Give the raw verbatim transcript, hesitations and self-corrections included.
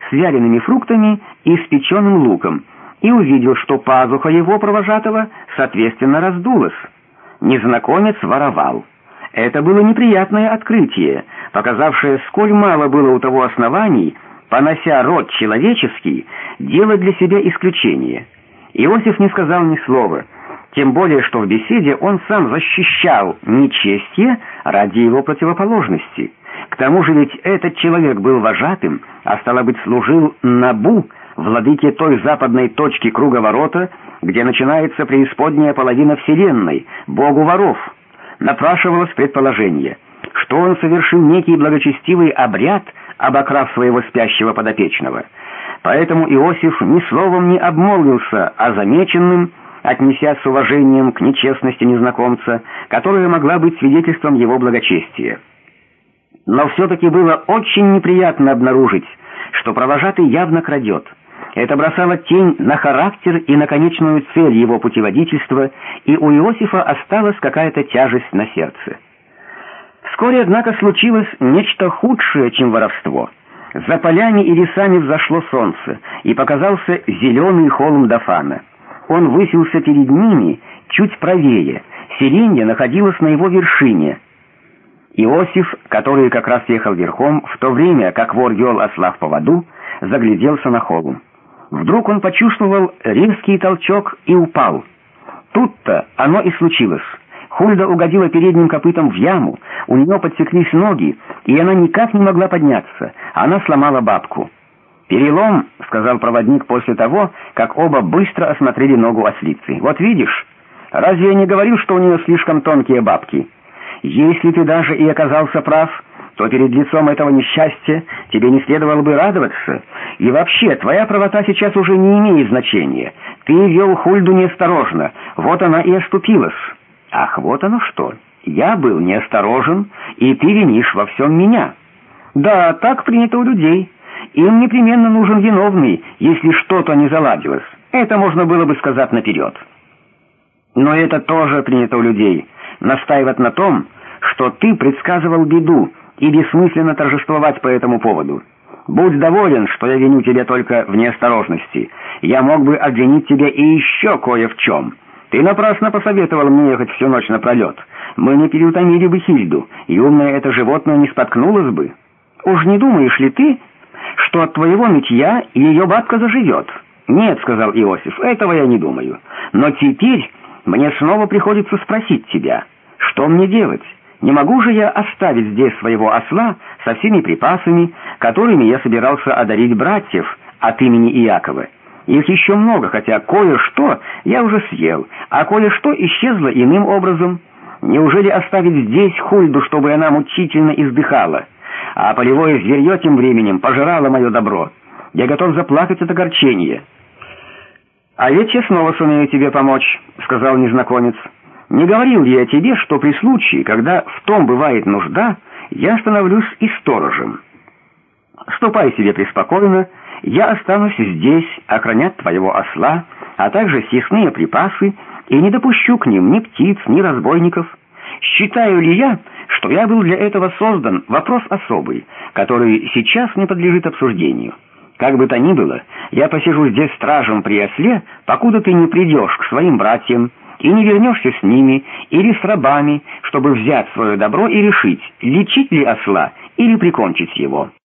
с вялеными фруктами и с печеным луком, и увидел, что пазуха его провожатого соответственно раздулась. Незнакомец воровал. Это было неприятное открытие, показавшее, сколь мало было у того оснований, понося род человеческий, делать для себя исключение. Иосиф не сказал ни слова, тем более, что в беседе он сам защищал нечестие ради его противоположности. К тому же ведь этот человек был вожатым, а стало быть, служил Набу, владыке той западной точки круговорота, где начинается преисподняя половина вселенной, богу воров. Напрашивалось предположение, что он совершил некий благочестивый обряд, обокрав своего спящего подопечного. Поэтому Иосиф ни словом не обмолвился о замеченном, отнеся с уважением к нечестности незнакомца, которая могла быть свидетельством его благочестия. Но все-таки было очень неприятно обнаружить, что провожатый явно крадет. Это бросало тень на характер и на конечную цель его путеводительства, и у Иосифа осталась какая-то тяжесть на сердце. Вскоре, однако, случилось нечто худшее, чем воровство. За полями и лесами взошло солнце, и показался зеленый холм Дофана. Он высился перед ними чуть правее, селенье находилось на его вершине. Иосиф, который как раз ехал верхом, в то время, как вор вел осла в поводу, загляделся на холм. Вдруг он почувствовал резкий толчок и упал. Тут-то оно и случилось. Хульда угодила передним копытом в яму, у нее подсеклись ноги, и она никак не могла подняться. Она сломала бабку. «Перелом», — сказал проводник после того, как оба быстро осмотрели ногу ослицы. «Вот видишь, разве я не говорил, что у нее слишком тонкие бабки? Если ты даже и оказался прав, то перед лицом этого несчастья тебе не следовало бы радоваться. И вообще, твоя правота сейчас уже не имеет значения. Ты вел Хульду неосторожно, вот она и оступилась». «Ах, вот оно что! Я был неосторожен, и ты винишь во всем меня». «Да, так принято у людей. Им непременно нужен виновный, если что-то не заладилось. Это можно было бы сказать наперед». «Но это тоже принято у людей. Настаивать на том, что ты предсказывал беду, и бессмысленно торжествовать по этому поводу. Будь доволен, что я виню тебя только в неосторожности. Я мог бы обвинить тебя и еще кое в чем. Ты напрасно посоветовал мне ехать всю ночь напролет. Мы не переутомили бы Хильду, и умное это животное не споткнулось бы. Уж не думаешь ли ты, что от твоего нытья ее бабка заживет?» «Нет», — сказал Иосиф, — «этого я не думаю. Но теперь мне снова приходится спросить тебя, что мне делать? Не могу же я оставить здесь своего осла со всеми припасами, которыми я собирался одарить братьев от имени Иакова? Их еще много, хотя кое-что я уже съел, а кое-что исчезло иным образом. Неужели оставить здесь Хульду, чтобы она мучительно издыхала? А полевое зверье тем временем пожирало мое добро. Я готов заплакать от огорчения». «А ведь я снова сумею тебе помочь», — сказал незнакомец. «Не говорил ли я тебе, что при случае, когда в том бывает нужда, я становлюсь и сторожем? Ступай себе преспокойно, я останусь здесь охранять твоего осла, а также съестные припасы, и не допущу к ним ни птиц, ни разбойников. Считаю ли я, что я был для этого создан, вопрос особый, который сейчас не подлежит обсуждению. Как бы то ни было, я посижу здесь стражем при осле, покуда ты не придешь к своим братьям, и не вернешься с ними или с рабами, чтобы взять свое добро и решить, лечить ли осла или прикончить его».